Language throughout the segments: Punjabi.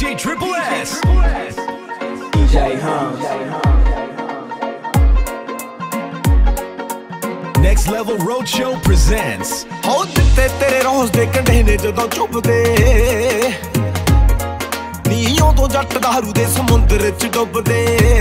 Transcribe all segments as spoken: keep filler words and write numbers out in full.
D J Triple S. D J Hum. Next Level Roadshow presents. ਹੋ ਦਿੱਤੇ ਤੇਰੇ ਰੋਜ਼ ਦੇ ਕੰਢੇ ਨੇ ਜਦੋਂ ਚੁੱਭਦੇ ਨੀ ਉਦੋਂ ਜੱਟ ਦਾਰੂ ਦੇ ਸਮੁੰਦਰ ਚ ਡੁੱਬਦੇ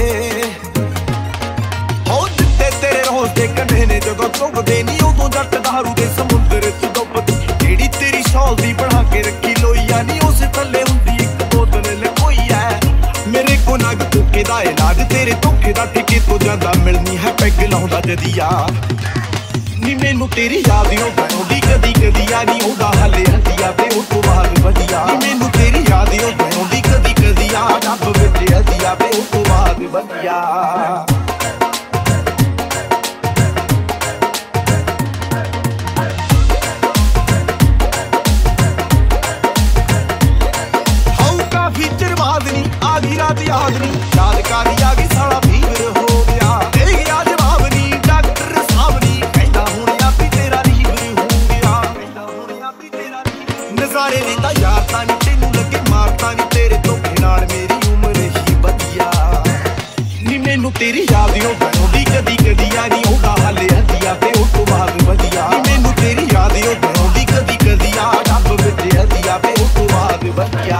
ਹੋ ਦਿੱਤੇ ਤੇਰੇ ਰੋਜ਼ ਦੇ ਕੰਢੇ ਨੇ ਜਦੋਂ ਚੁੱਭਦੇ ਨੀ ਉਦੋਂ ਜੱਟ ਦਾਰੂ ਦੇ ਸਮੁੰਦਰ ਚ ਡੁੱਬਦੇ ਜਿਹੜੀ ਤੇਰੀ ਸ਼ੌਲ ਦੀ ਬਣਾ ਕੇ ਰੱਖੀ ਲੋਈਆ ਨੀ ਉਸੇ ਥੱਲੇ ਹੁੰਦੀ ਇੱਕ ਬੋਤਲ ਲਕੋਈ ਐ ਮੇਰੇ ਕੋ ਨਗ ਧੋਕੇ ਦਾ ਇਲਾਜ ਤੇਰੇ ਧੋਕੇ ਦਾ ਠੇਕੇ ਤੋਂ ਜਾਂਦਾ ਮਿਲਣੀ ਹੈ ਪੈਗ ਲਾਉਂਦਾ ਜਦੀਆ ਨੀ ਮੈਨੂੰ ਤੇਰੀ ਯਾਦ ਓ ਆਉਂਦੀ ਕਦੀ ਕਦੀ ਆ ਨੀ ਉਹਦਾ ਹੱਲੇ ਹੱਡੀਆਂ ਤੇ ਉਹ ਤੋਂ ਬਾਅਦ ਵਧੀਆ ਨੀ ਮੈਨੂੰ ਤੇਰੀ ਯਾਦ ਓ ਆਉਂਦੀ ਕਦੀ ਕਦੀ ਆ ਰੱਬ ਵਿੱਚ ਹੱਡੀਆਂ ਤੇ ਉਹ ਤੋਂ ਬਾਅਦ ਵਧੀਆ ਹਾਉ ਕਾਫੀ ਚਿਰ ਬਾਅਦ ਨੀ ਆ ਗਈ ਰਾਤ ਯਾਦ ਨੀ ਯਾਦ ਕਾਦੀ ਆ ਗਈ ਸਾਲਾ ਫੀਵਰ ਹੋ ਗਿਆ ਦੇ ਗਿਆ ਜਵਾਬ ਨੀ ਡਾਕਟਰ ਸਾਹਿਬ ਨੀ ਨਜ਼ਾਰੇ ਨੀ ਤਾਂ ਯਾਰ ਤਾਂ ਨੀ ਤੈਨੂੰ ਲੱਗੇ ਮਾਰਤਾ ਨੀ ਤੇਰੇ ਧੋਖੇ ਨਾਲ ਮੇਰੀ ਉਮਰ ਹੀ ਵਧੀਆ ਨੀ ਮੈਨੂੰ ਤੇਰੀ ਯਾਦ ਓ ਆਉਂਦੀ ਕਦੀ ਕਦੀ ਆ ਨੀ ਉਹਦਾ ਹਾਲੇ ਹੱਡੀਆਂ ਤੇ ਉਹ ਤੋਂ ਬਾਅਦ ਵਧੀਆ ਨੀ ਮੈਨੂੰ ਤੇਰੀ ਯਾਦ ਓ ਆਉਂਦੀ ਕਦੀ ਕਦੀ ਆ ਰੱਬ ਵਿੱਚ ਹੱਡੀਆਂ ਤੇ ਉਹ ਤੋਂ ਬਾਅਦ ਵਧੀਆ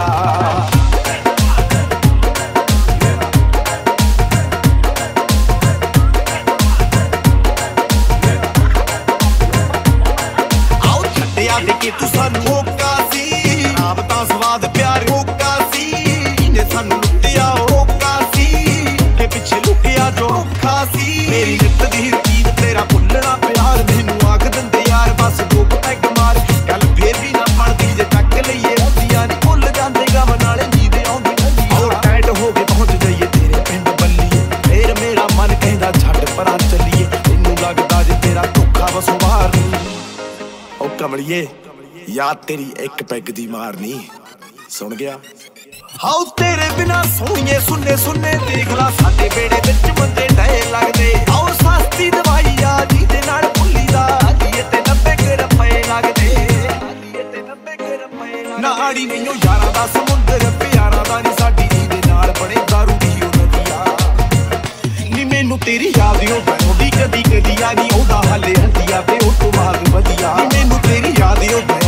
ਦੇ ਕੇ ਤੂੰ ਸਾਨੂੰ ਹੋਕਾ ਸੀ ਆਪ ਤਾਂ ਸਵਾਦ ਪਿਆਰ ਹੋਕਾ ਸੀ ਇਹਨੇ ਸਾਨੂੰ ਲੁੱਟਿਆ ਹੋਕਾ ਸੀ ਕਿ ਪਿੱਛੇ ਲੁਕਿਆ ਜੋ ਔਖਾ ਸੀ ਮੇਰੀ ਨਿੱਤ ਦੀ ਰਕੀਦ ਤੇਰਾ ਭੁੱਲਣਾ ਪਿਆਰ ਮੈਨੂੰ ਆਖ ਦਿੰਦੇ ਯਾਰ ਬਸ ਦੋ ਪੈਗ ਮਾਰ ਗੱਲ ਫੇਰ ਵੀ ਨਾ ਬਣਦੀ ਜੇ ਚੱਕ ਲਈਏ ਹੁੰਦੀਆਂ ਨੀ ਭੁੱਲ ਜਾਂਦੇ ਗਮ ਨਾਲੇ ਨੀਂਦ ਆਉਂਦੀ ਠੰਡੀ ਹੋਰ ਟਾਈਟ ਹੋ ਕੇ ਪਹੁੰਚ ਜਾਈਏ ਤੇਰੇ ਪਿੰਡ ਬੱਲੀਏ ਫੇਰ ਮੇਰਾ ਮਨ ਕਹਿੰਦਾ ਛੱਡ ਪਰਾਂ ਚੱਲੀਏ ਤੈਨੂੰ ਲੱਗਦਾ ਜੇ ਤੇਰਾ ਧੋਖਾ ਵਸੋਂ ਬਾਹਰ ਨੀ ਓ ਕਮਲੀਏ ਯਾਦ ਤੇਰੀ ਇੱਕ ਪੈਗ ਦੀ ਮਾਰਨੀ ਸੁਣ ਗਿਆ ਹਾਉ ਤੇਰੇ ਬਿਨਾ ਸੋਹਣੀਏ ਸੁੰਨੇ ਸੁੰਨੇ ਦੇਖ ਲਾ ਸਾਡੇ ਬੇੜੇ ਵਿੱਚ ਬੰਦੇ ਡਏ ਲੱਗਦੇ ਆਓ ਸਸਤੀ ਦਵਾਈ ਆ ਜਿਹਦੇ ਨਾਲ ਭੁੱਲੀ ਦਾ ਜੀਏ ਤੇ ਨੱਬੇ ਕੇ ਰੁਪਏ ਲੱਗਦੇ ਜੀਏ ਤੇ ਨੱਬੇ ਕੇ ਰੁਪਏ ਨਾੜੀ ਨਹੀਂ ਉਹ ਯਾਰਾਂ ਦਾ ਸਮੁੰਦਰ ਪਿਆਰਾਂ ਦਾ ਨਹੀਂ ਸਾਡੀ ਜਿਹਦੇ ਨਾਲ ਬਣੇ ਦਾਰੂ ਦੀ ਉਹ ਨਦੀਆਂ ਨੀ ਮੈਨੂੰ ਤੇਰੀ ਯਾਦ ਓ ਆਉਂਦੀ ਕਦੀ ਕਦੀ ਆ ਨੀ ਉਹਦਾ ਹਾਲੇ ਹੱਡੀਆਂ ਤੇ ਉਹ ਤੋਂ ਬਾਅਦ ਵਧੀਆ ਨੀ ਮੈਨੂੰ ਤੇਰੀ ਯਾਦ ਓ